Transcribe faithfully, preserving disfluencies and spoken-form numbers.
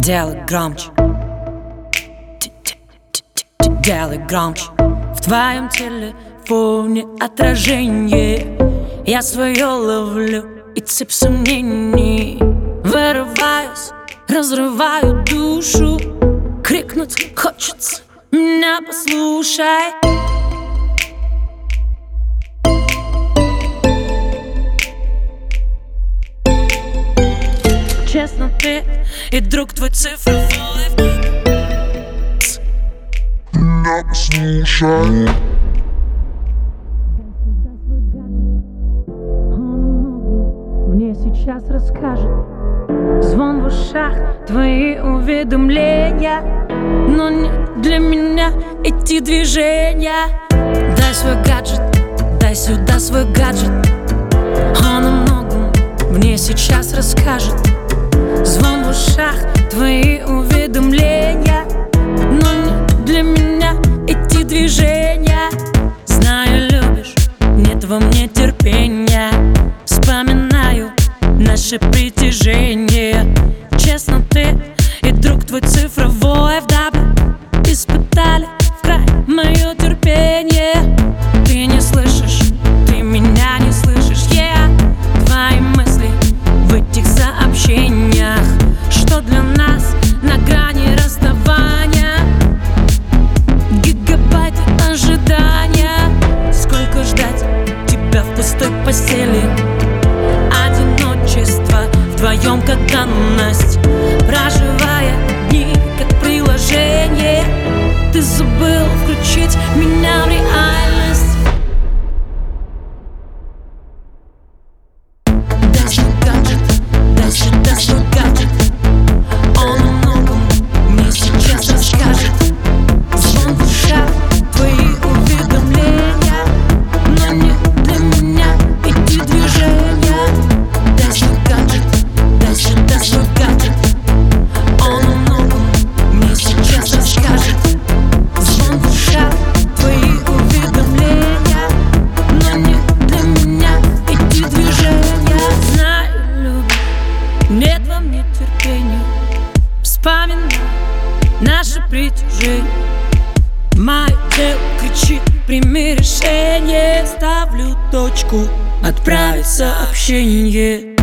Делай громче, делай громче. В твоем телефоне отражение. Я свое ловлю и цепь сомнений. Вырываюсь, разрываю душу. Крикнуть хочется, меня послушай. Честно, ты и друг твой цифровой. Меня послушай. Мне сейчас расскажет. Звон в ушах, твои уведомления. Но не для меня эти движения. Дай свой гаджет, дай сюда свой гаджет. Он о многом мне сейчас расскажет. Звон в ушах, твои уведомления. Но не для меня эти движения. Знаю, любишь, нет во мне терпения. Вспоминаю наше притяжение. Честно, ты и друг твой цифровой вдобавок испытали в край мое терпение. Ты не слышишь, ты меня не слышишь, yeah. Твои мысли в этих сообщениях, что для нас на грани расставания. Гигабайты ожидания. Сколько ждать тебя в пустой постели? Одиночество вдвоем как данность, проживая дни как приложение. Ты забыл включить меня в реальность. Дай свой гаджет, дай сюда свой гаджет. Он о многом мне сейчас расскажет. Звон в ушах, твои уведомления. Но не для меня эти движения. Дай свой гаджет, дай сюда свой гаджет. Он о многом мне сейчас расскажет. Звон в ушах, твои уведомления. Но не для меня эти движения. Знаю, любишь, нет во мне терпения. Вспоминаю наше притяжение. Мое тело кричит, прими решение. Ставлю точку, отправить сообщение.